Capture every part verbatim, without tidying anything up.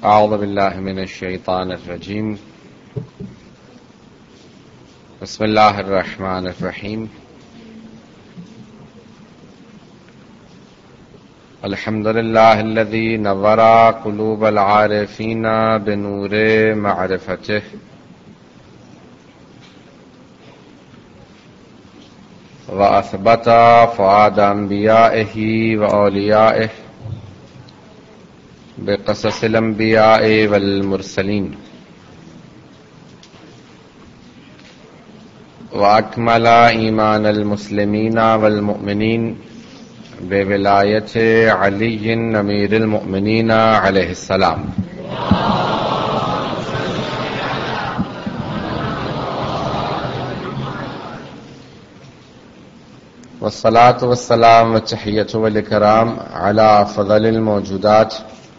أعوذ بالله من الشيطان الرجيم بسم الله الرحمن الرحيم الحمد لله الذي نور قلوب العارفين بنور معرفته وأثبت فؤاد أنبيائه وأوليائه بقصص الأنبياء والمرسلين وأكمل إيمان المسلمين والمؤمنين بولاية علي أمير المؤمنين عليه السلام والصلاة والسلام والتحية والإكرام على أفضل الموجودات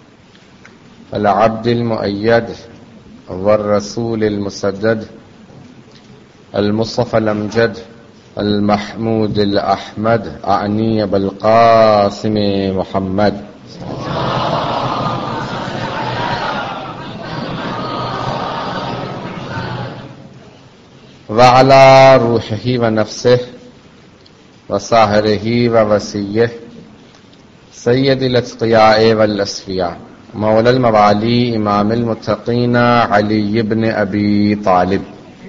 العبد المؤيد والرسول المسدد المصطفى الأمجد المحمود الأحمد أعني بالقاسم محمد وعلى روحه ونفسه وصاهره ووسيه سيد الأتقياء والأصفياء مولى الموالي إمام المتقين علي بن أبي طالب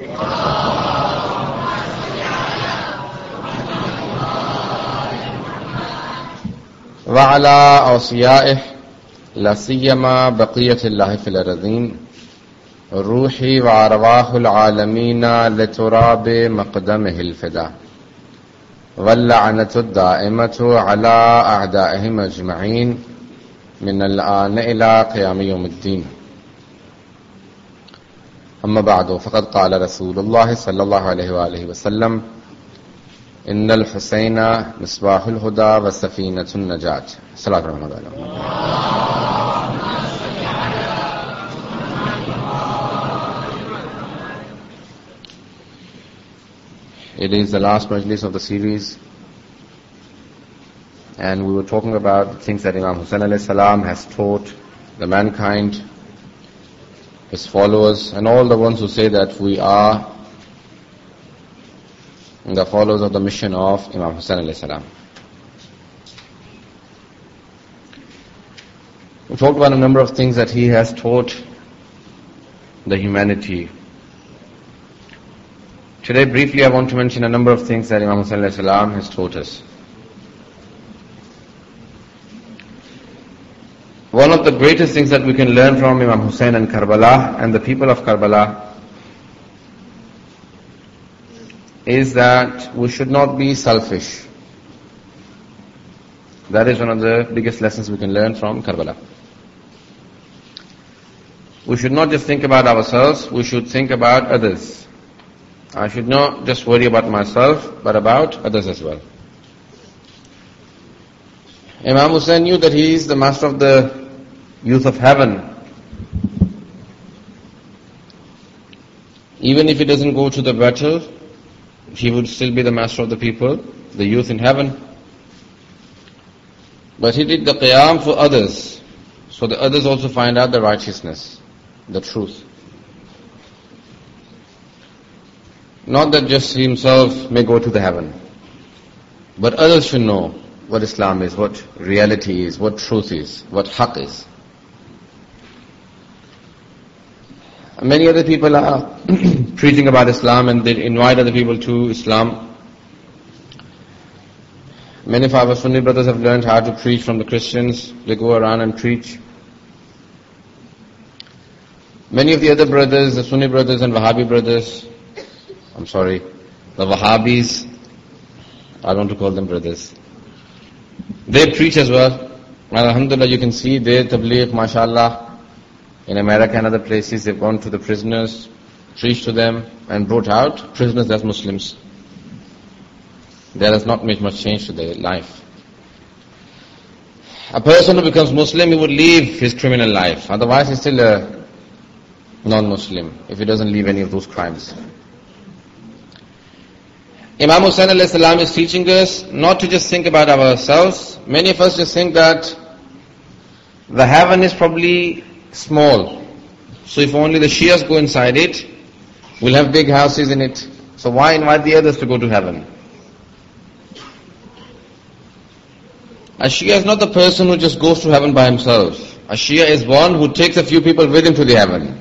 وعلى أوصيائه لا سيما بقية الله في الأرضين روحي وأرواح العالمين لتراب مقدمه الفداء واللعنة الدائمة على أعدائهم أجمعين من الآن إلى قيام يوم الدين. أما بعد فقد قال رسول الله صلى الله عليه وآله وسلم إن الحسين مصباح الهدى وسفينة النجاة. صلاة الله عليه وسلم. It is the last majlis of the series, and we were talking about the things that Imam Hussain alayhi salam has taught the mankind, his followers, and all the ones who say that we are the followers of the mission of Imam Hussain alayhi salam. We talked about a number of things that he has taught the humanity. Today, briefly, I want to mention a number of things that Imam Hussain alayhi salam has taught us. One of the greatest things that we can learn from Imam Hussain and Karbala and the people of Karbala is that we should not be selfish. That is one of the biggest lessons we can learn from Karbala. We should not just think about ourselves, we should think about others. I should not just worry about myself, but about others as well. Imam Hussain knew that he is the master of the youth of heaven. Even if he doesn't go to the battle, he would still be the master of the people, the youth in heaven. But he did the qiyam for others, so the others also find out the righteousness, the truth. Not that just he himself may go to the heaven, but others should know what Islam is, what reality is, what truth is, what haqq is. Many other people are preaching about Islam and they invite other people to Islam. Many of our Sunni brothers have learned how to preach from the Christians. They go around and preach. Many of the other brothers, the Sunni brothers and Wahhabi brothers, I'm sorry, the Wahhabis, I don't want to call them brothers, they preach as well. And alhamdulillah, you can see their tabligh, mashallah, in America and other places, they've gone to the prisoners, preached to them, and brought out prisoners as Muslims. There has not made much change to their life. A person who becomes Muslim, he would leave his criminal life. Otherwise, he's still a non-Muslim, if he doesn't leave any of those crimes. Imam Hussain alayhi salam is teaching us not to just think about ourselves. Many of us just think that the heaven is probably small. So if only the Shias go inside it, we'll have big houses in it. So why invite the others to go to heaven? A Shia is not the person who just goes to heaven by himself. A Shia is one who takes a few people with him to the heaven.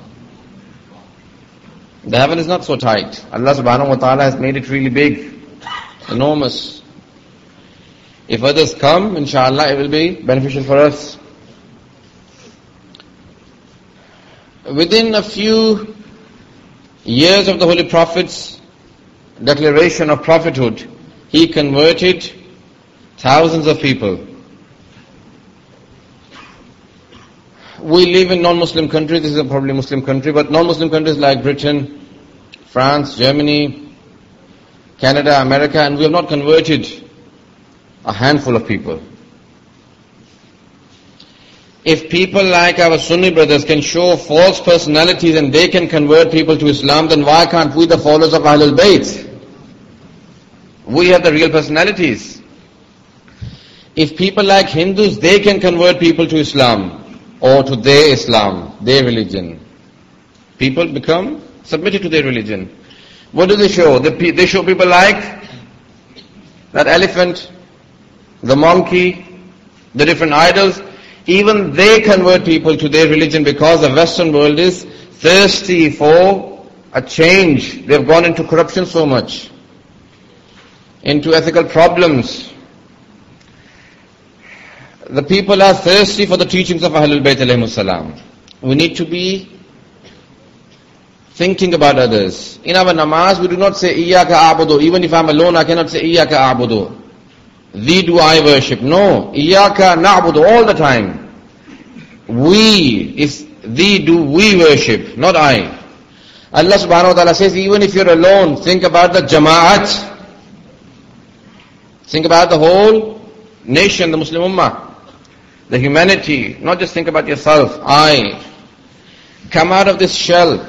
The heaven is not so tight. Allah subhanahu wa ta'ala has made it really big, enormous. If others come, inshallah, it will be beneficial for us. Within a few years of the Holy Prophet's declaration of prophethood, he converted thousands of people. We live in non-Muslim countries, this is a probably Muslim country, but non-Muslim countries like Britain, France, Germany, Canada, America, and we have not converted a handful of people. If people like our Sunni brothers can show false personalities and they can convert people to Islam, then why can't we, the followers of Ahlul Bayt? We have the real personalities. If people like Hindus, they can convert people to Islam or to their Islam, their religion. People become submitted to their religion. What do they show? They, they show people like that elephant, the monkey, the different idols. Even they convert people to their religion because the Western world is thirsty for a change. They've gone into corruption so much, into ethical problems. The people are thirsty for the teachings of Ahlul Bayt alayhimus salam. We need to be thinking about others. In our namaz, we do not say, Iyaka a'budu. Even if I'm alone, I cannot say, Iyaka a'budu. Thee do I worship. No. Iyaka na'budu all the time. We, is thee do we worship, not I. Allah subhanahu wa ta'ala says, even if you're alone, think about the jama'at. Think about the whole nation, the Muslim Ummah. The humanity. Not just think about yourself. I. Come out of this shell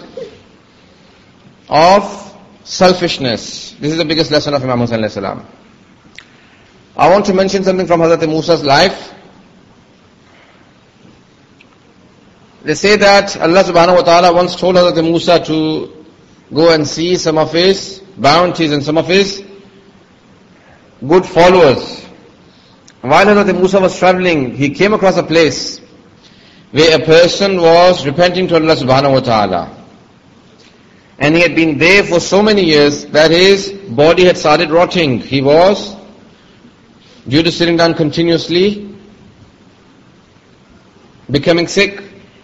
of selfishness. This is the biggest lesson of Imam Hussain alayhi salam. I want to mention something from Hazrat Musa's life. They say that Allah subhanahu wa ta'ala once told Hazrat Musa to go and see some of his bounties and some of his good followers. While Hazrat Musa was traveling, he came across a place where a person was repenting to Allah subhanahu wa ta'ala. And he had been there for so many years that his body had started rotting. He was, due to sitting down continuously, becoming sick.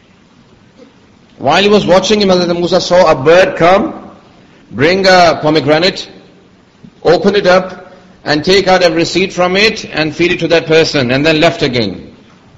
While he was watching him, Hazrat Musa saw a bird come, bring a pomegranate, open it up, and take out every seed from it and feed it to that person, and then left again.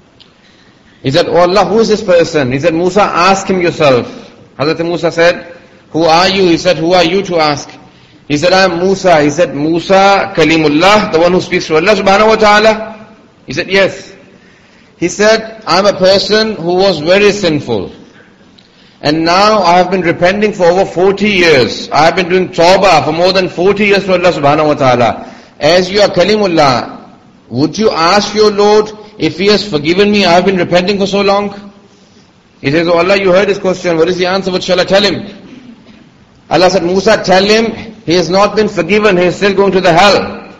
He said, Oh Allah, who is this person? He said, Musa, ask him yourself. Hazrat Musa said, who are you? He said, who are you to ask? He said, I am Musa. He said, Musa Kalimullah, the one who speaks to Allah subhanahu wa ta'ala? He said, yes. He said, I am a person who was very sinful. And now I have been repenting for over forty years. I have been doing tawbah for more than forty years to Allah subhanahu wa ta'ala. As you are Kalimullah, would you ask your Lord if He has forgiven me? I have been repenting for so long. He says, Oh Allah, you heard his question. What is the answer? What shall I tell him? Allah said, Musa, tell him he has not been forgiven. He is still going to the hell.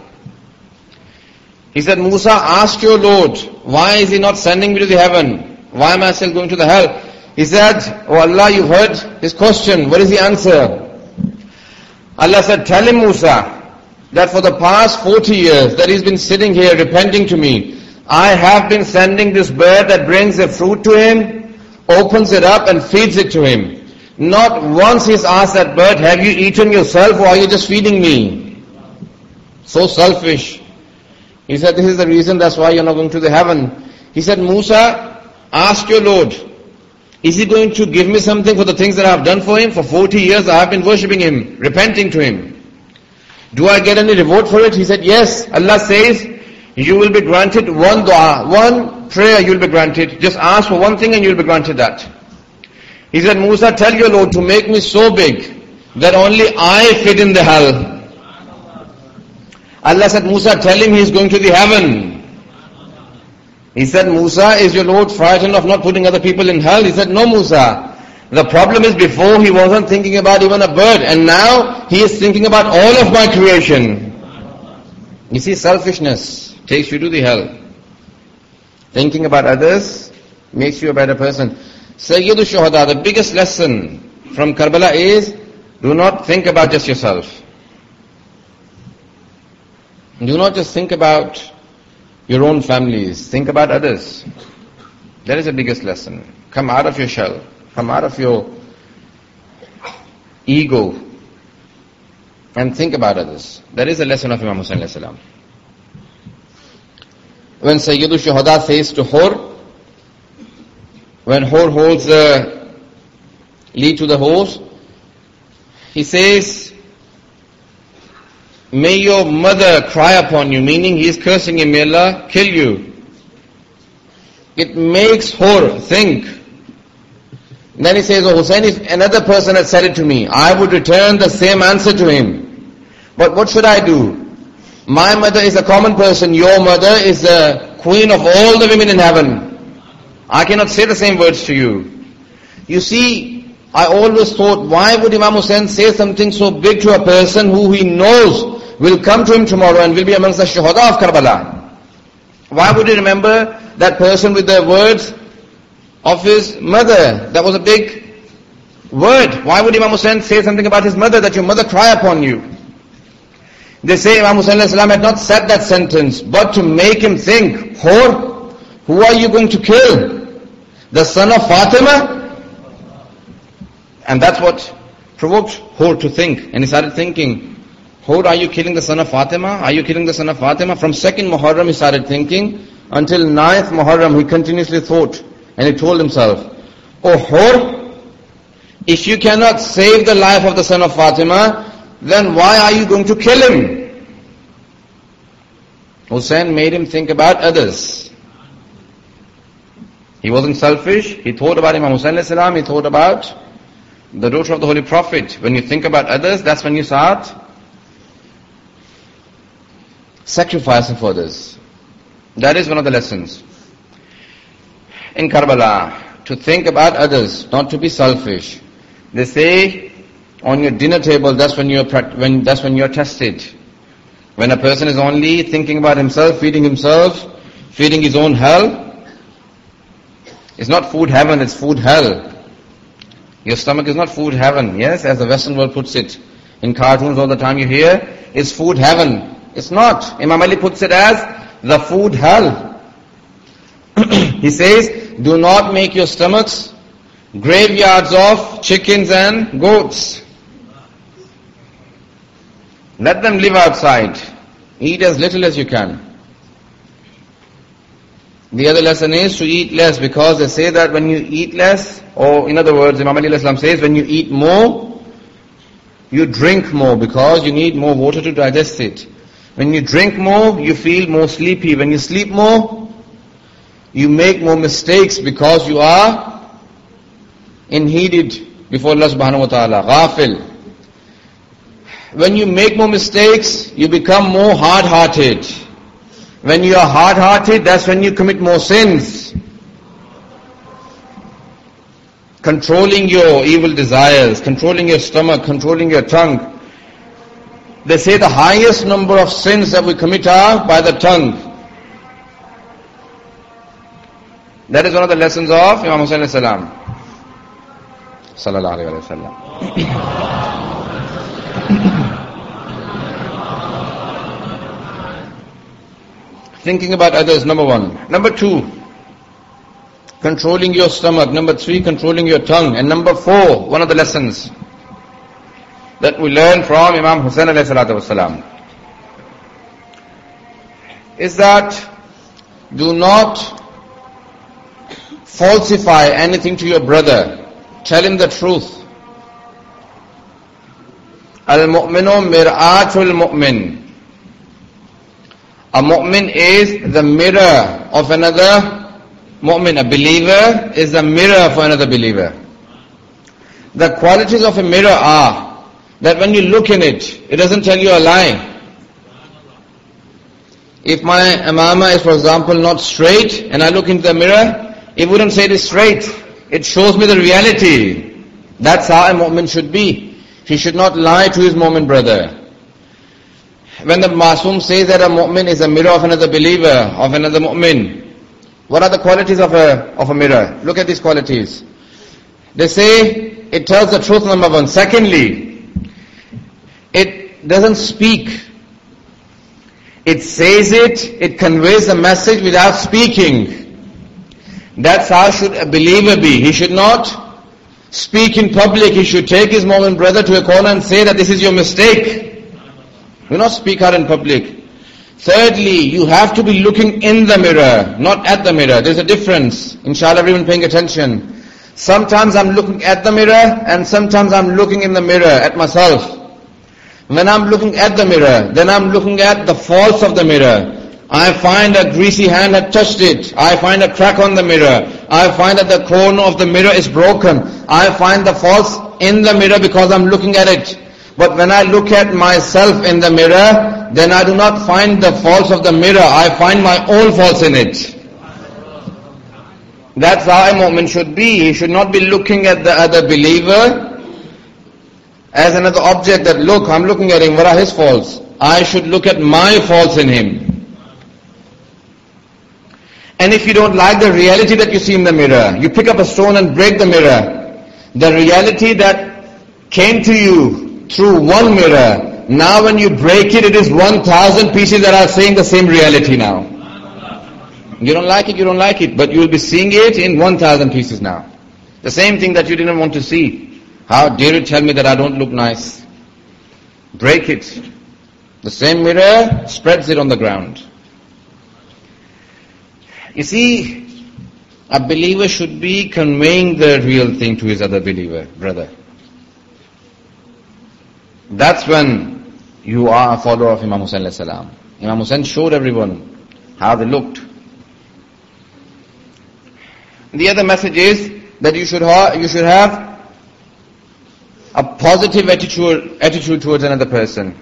He said, Musa, ask your Lord, why is He not sending me to the heaven? Why am I still going to the hell? He said, Oh Allah, you've heard his question. What is the answer? Allah said, tell him, Musa, that for the past forty years that he's been sitting here repenting to me, I have been sending this bird that brings a fruit to him, opens it up and feeds it to him. Not once he's asked that bird, have you eaten yourself or are you just feeding me? So selfish. He said, this is the reason, that's why you're not going to the heaven. He said, Musa, ask your Lord, is He going to give me something for the things that I have done for Him? For forty years I have been worshipping Him, repenting to Him. Do I get any reward for it? He said, yes. Allah says, you will be granted one dua, one prayer you will be granted. Just ask for one thing and you will be granted that. He said, Musa, tell your Lord to make me so big that only I fit in the hell. Allah said, Musa, tell him he is going to the heaven. He said, Musa, is your Lord frightened of not putting other people in hell? He said, no, Musa. The problem is before he wasn't thinking about even a bird, and now he is thinking about all of my creation. You see, selfishness takes you to the hell. Thinking about others makes you a better person. Sayyidu Shuhada, the biggest lesson from Karbala is, do not think about just yourself. Do not just think about your own families. Think about others. That is the biggest lesson. Come out of your shell. Come out of your ego and think about others. That is the lesson of Imam Hussain alayhi salam. When Sayyidu Shuhada says to Hur, when Hur holds the lead to the horse, he says, may your mother cry upon you, meaning he is cursing him, may Allah kill you. It makes Hur think. And then he says, oh Hussein, if another person had said it to me, I would return the same answer to him. But what should I do? My mother is a common person, your mother is the queen of all the women in heaven. I cannot say the same words to you. You see, I always thought, why would Imam Hussein say something so big to a person who he knows will come to him tomorrow and will be amongst the Shuhada of Karbala? Why would he remember that person with the words of his mother? That was a big word. Why would Imam Hussain say something about his mother, that your mother cry upon you? They say Imam Hussain alayhi salam had not said that sentence, but to make him think, Hur, who are you going to kill? The son of Fatima? And that's what provoked Hur to think. And he started thinking, Hur, are you killing the son of Fatima? Are you killing the son of Fatima? From second Muharram he started thinking, until ninth Muharram he continuously thought. And he told himself, oh Hur, if you cannot save the life of the son of Fatima, then why are you going to kill him? Hussein made him think about others. He wasn't selfish. He thought about Imam Hussain alayhi salam. He thought about the daughter of the Holy Prophet. When you think about others, that's when you start sacrificing for others. That is one of the lessons in Karbala, to think about others, not to be selfish. They say, on your dinner table, that's when you're when that's when you're tested. When a person is only thinking about himself, feeding himself, feeding his own hell, it's not food heaven, it's food hell. Your stomach is not food heaven, yes, as the Western world puts it. In cartoons all the time you hear, it's food heaven. It's not. Imam Ali puts it as the food hell. He says, do not make your stomachs graveyards of chickens and goats. Let them live outside. Eat as little as you can. The other lesson is to eat less, because they say that when you eat less, or in other words, Imam Ali alayhi salam says, when you eat more, you drink more, because you need more water to digest it. When you drink more, you feel more sleepy. When you sleep more, you make more mistakes, because you are unheeded before Allah subhanahu wa ta'ala, ghafil. When you make more mistakes, you become more hard-hearted. When you are hard-hearted, that's when you commit more sins. Controlling your evil desires, controlling your stomach, controlling your tongue. They say the highest number of sins that we commit are by the tongue. That is one of the lessons of Imam Hussain alayhi salam. Sallallahu alayhi wa sallam. Thinking about others, number one. Number two, controlling your stomach. Number three, controlling your tongue. And number four, one of the lessons that we learn from Imam Hussain alayhi salatu wasalam is that do not falsify anything to your brother. Tell him the truth. Al-mu'minu mir'atul mu'min. A mu'min is the mirror of another mu'min. A believer is the mirror for another believer. The qualities of a mirror are that when you look in it, it doesn't tell you a lie. If my imama is, for example, not straight, and I look into the mirror, it wouldn't say it is straight. It shows me the reality. That's how a mu'min should be. He should not lie to his mu'min brother. When the Masoom says that a mu'min is a mirror of another believer, of another mu'min, what are the qualities of a, of a mirror? Look at these qualities. They say, it tells the truth, number one. Secondly, it doesn't speak. It says it, it conveys the message without speaking. That's how should a believer be. He should not speak in public. He should take his mu'min brother to a corner and say that this is your mistake. Do not speak out in public. Thirdly, you have to be looking in the mirror, not at the mirror. There's a difference. Inshallah, everyone paying attention. Sometimes I'm looking at the mirror, and sometimes I'm looking in the mirror at myself. When I'm looking at the mirror, then I'm looking at the faults of the mirror. I find a greasy hand had touched it. I find a crack on the mirror. I find that the corner of the mirror is broken. I find the faults in the mirror because I'm looking at it. But when I look at myself in the mirror, then I do not find the faults of the mirror. I find my own faults in it. That's how a mu'min should be. He should not be looking at the other believer as another object that, look, I'm looking at him, what are his faults? I should look at my faults in him. And if you don't like the reality that you see in the mirror, you pick up a stone and break the mirror. The reality that came to you through one mirror, now when you break it, it is one thousand pieces that are saying the same reality now. You don't like it, you don't like it, but you will be seeing it in one thousand pieces now. The same thing that you didn't want to see. How dare you tell me that I don't look nice? Break it. The same mirror spreads it on the ground. You see, a believer should be conveying the real thing to his other believer, brother. That's when you are a follower of Imam Hussain alayhi salam. Imam Hussain showed everyone how they looked. The other message is that you should have, you should have a positive attitude, attitude towards another person.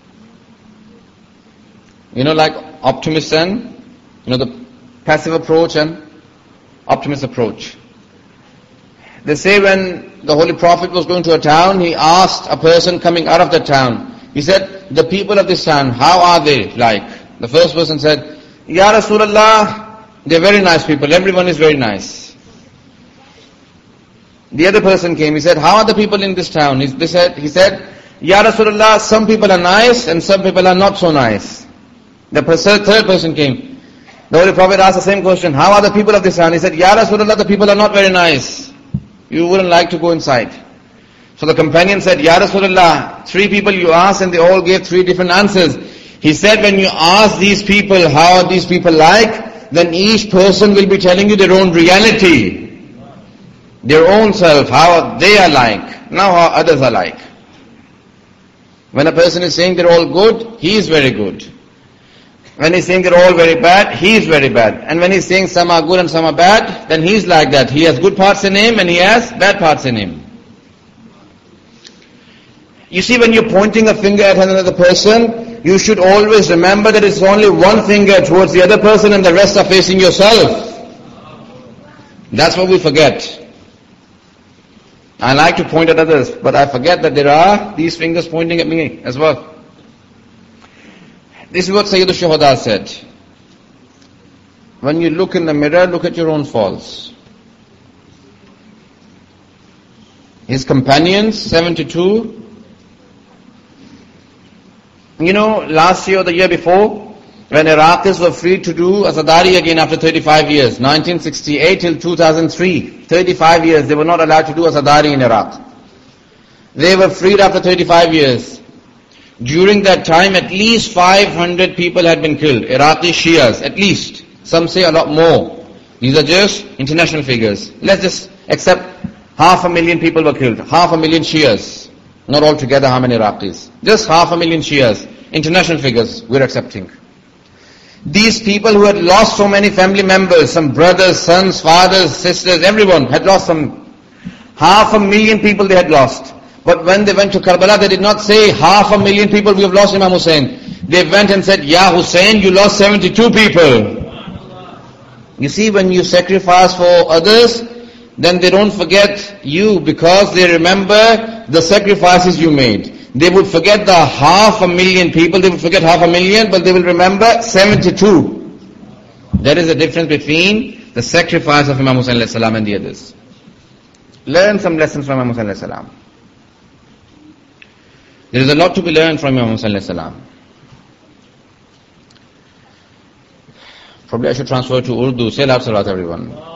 You know, like optimist and, you know, the passive approach and optimist approach. They say when the Holy Prophet was going to a town, he asked a person coming out of the town. He said, the people of this town, how are they like? The first person said, Ya Rasulullah, they're very nice people, everyone is very nice. The other person came, he said, how are the people in this town? He, they said, he said, Ya Rasulullah, some people are nice and some people are not so nice. The third person came. The Holy Prophet asked the same question, how are the people of this town? He said, Ya Rasulullah, the people are not very nice. You wouldn't like to go inside. So the companion said, Ya Rasulullah, three people you asked and they all gave three different answers. He said, when you ask these people how are these people like, then each person will be telling you their own reality. Their own self, how they are like, now how others are like. When a person is saying they're all good, he is very good. When he's saying they're all very bad, he is very bad. And when he's saying some are good and some are bad, then he's like that. He has good parts in him and he has bad parts in him. You see, when you're pointing a finger at another person, you should always remember that it's only one finger towards the other person and the rest are facing yourself. That's what we forget. I like to point at others, but I forget that there are these fingers pointing at me as well. This is what Sayyid al-Shuhada said. When you look in the mirror, look at your own faults. His companions, seventy-two. You know, last year or the year before, when Iraqis were free to do Azadari again after thirty-five years, nineteen sixty-eight till two thousand three, thirty-five years, they were not allowed to do Azadari in Iraq. They were freed after thirty-five years. During that time, at least five hundred people had been killed, Iraqi Shias, at least. Some say a lot more. These are just international figures. Let's just accept half a million people were killed, half a million Shias. Not altogether how many Iraqis. Just half a million Shias. International figures we're accepting. These people who had lost so many family members, some brothers, sons, fathers, sisters, everyone had lost some, half a million people they had lost. But when they went to Karbala, they did not say half a million people we have lost Imam Hussain. They went and said, Ya Hussein, you lost seventy-two people. You see, when you sacrifice for others, then they don't forget you because they remember the sacrifices you made. They would forget the half a million people, they would forget half a million, but they will remember seventy-two. There is a difference between the sacrifice of Imam Hussain alayhi salam and the others. Learn some lessons from Imam Hussain alayhi salam. There is a lot to be learned from Imam Hussain alayhi salam. Probably I should transfer to Urdu. Say la salawat everyone.